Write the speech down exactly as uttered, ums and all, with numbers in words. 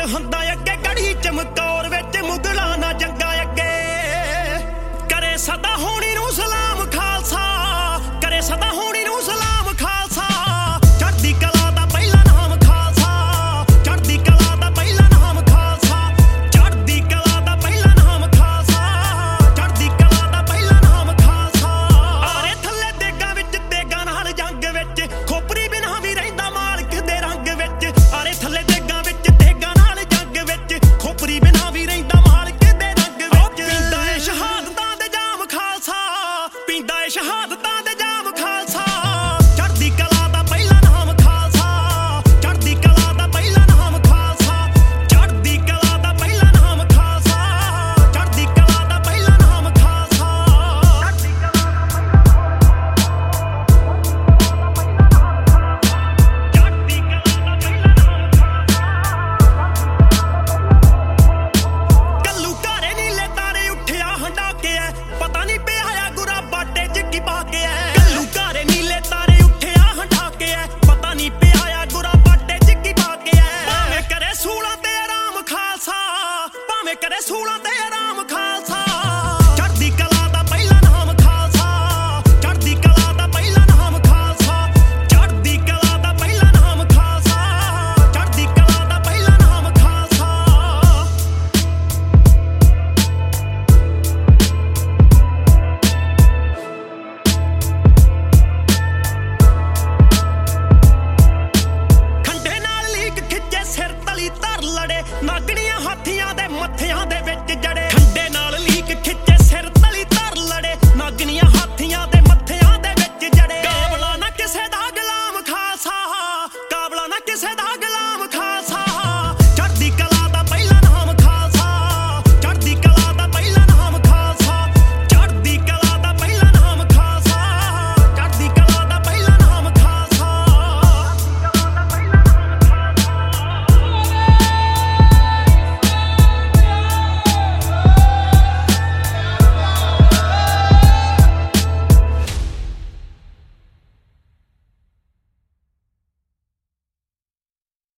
ਸਰਹੰਦਾਂ ਅੱਗੇ ਗੜੀ ਚਮਕੌਰ ਵਿੱਚ ਮੁਗਲਾਂ ਨਾ ਜੰਗਾਂ ਅੱਗੇ ਕਰੇ ਸਦਾ ਹੋਣੀ ਨੂੰ ਸਲਾਮ ਖਾਲਸਾ ਕਰੇ ਸਦਾ ਹੋਣੀ ਨੂੰ ਸਲਾਮ ਖਾਲਸਾ ਚੜ੍ਹਦੀ ਕਲਾ ਦਾ ਪਹਿਲਾ ਨਾਮ ਖਾਲਸਾ ਚੜ੍ਹਦੀ ਕਲਾ ਦਾ ਪਹਿਲਾ ਨਾਮ ਖਾਲਸਾ ਚੜ੍ਹਦੀ ਕਲਾ ਦਾ ਪਹਿਲਾ ਨਾਮ ਖਾਲਸਾ ਚੜ੍ਹਦੀ ਕਲਾ ਦਾ ਪਹਿਲਾ ਨਾਮ ਖਾਲਸਾ ਆਰੇ ਥੱਲੇ ਦੇਗਾਂ ਵਿੱਚ ਦੇਗਾਂ ਨਾਲ ਜੰਗ ਵਿੱਚ ਖੋਪਰੀ ਬਿਨਾਂ ਵੀ ਰਹਿੰਦਾ ਮਾਲਕ ਦੇ ਰੰਗ ਵਿੱਚ ਆਰੇ ਥੱਲੇ ਦੇਗਾਂ ਵਿੱਚ ਦੇਗਾਂ ਨਾਲ ਜੰਗ ਵਿੱਚ ਖੋਪਰੀ ਬਿਨਾਂ ਵੀ ਰਹਿੰਦਾ ਮਾਲਕ ਦੇ ਰੰਗ ਵਿੱਚ ਪੀਂਦਾ ਏ ਸ਼ਹਾਦਤਾਂ ਦੇ ਜਾਮ ਖਾਲਸਾ ਪੀਂਦਾ ਏ ਸ਼ਹਾਦਤਾਂ ਦੇ ਜਾਮ ਖਾਲਸਾ ਚੜ੍ਹਦੀ ਕਲਾ ਦਾ ਪਹਿਲਾ ਨਾਮ ਖਾਲਸਾ ਚੜ੍ਹਦੀ ਕਲਾ ਦਾ ਪਹਿਲਾ ਨਾਮ ਖਾਲਸਾ ਚੜ੍ਹਦੀ ਕਲਾ ਦਾ ਪਹਿਲਾ ਨਾਮ ਖਾਲਸਾ ਚੜ੍ਹਦੀ ਕਲਾ ਦਾ ਪਹਿਲਾ ਨਾਮ ਖਾਲਸਾ ਚੜ੍ਹਦੀ ਕਲਾ ਦਾ ਪਹਿਲਾ ਨਾਮ ਕੱਲੂ ਘਾਰੇ ਨੀਲੇ ਤਾਰੇ ਉੱਠਿਆ ਹੰਡਾ ਕੇ ਐ ਪਤਾ ਨਹੀਂ ਪਿਆ ਆ ਗੁਰਾ ਬਾਟੇ ਚ ਕੀ ਪਾ ਕੇ ਐ ਕੱਲੂ ਘਾਰੇ ਨੀਲੇ ਤਾਰੇ ਉੱਠਿਆ ਹੰਡਾ ਕੇ ਐ ਪਤਾ ਨਹੀਂ ਪਿਆ ਆ ਗੁਰਾ ਬਾਟੇ ਚ ਕੀ ਪਾ ਕੇ ਐ ਭਾਵੇਂ ਕਰੇ ਸੂਲਾਂ ਤੇ ਆਰਾਮ ਖਾਲਸਾ ਭਾਵੇਂ ਕਰੇ ਸੂਲਾਂ ਤੇ ਆਰਾਮ ਖਾਲਸਾ ਚੜ੍ਹਦੀ ਕਲਾ ਦਾ ਪਹਿਲਾ ਨਾਮ ਖਾਲਸਾ ਚੜ੍ਹਦੀ ਕਲਾ ਦਾ ਪਹਿਲਾ ਨਾਮ ਖਾਲਸਾ ਚੜ੍ਹਦੀ ਕਲਾ ਦਾ ਪਹਿਲਾ ਨਾਮ ਖਾਲਸਾ ਚੜ੍ਹਦੀ ਕਲਾ ਦਾ ਪਹਿਲਾ ਨਾਮ ਖਾਲਸਾ ਖੰਡੇ ਨਾਲ ਲੀਕ ਖਿੱਚੇ ਸਿਰ ਤਲੀ ਧਰ ਲੜੇ ਨਾਗਣੀਆਂ ਹਾਥੀਆਂ ਦੇ ਮੱਥਿਆਂ ਦੇ ਵਿੱਚ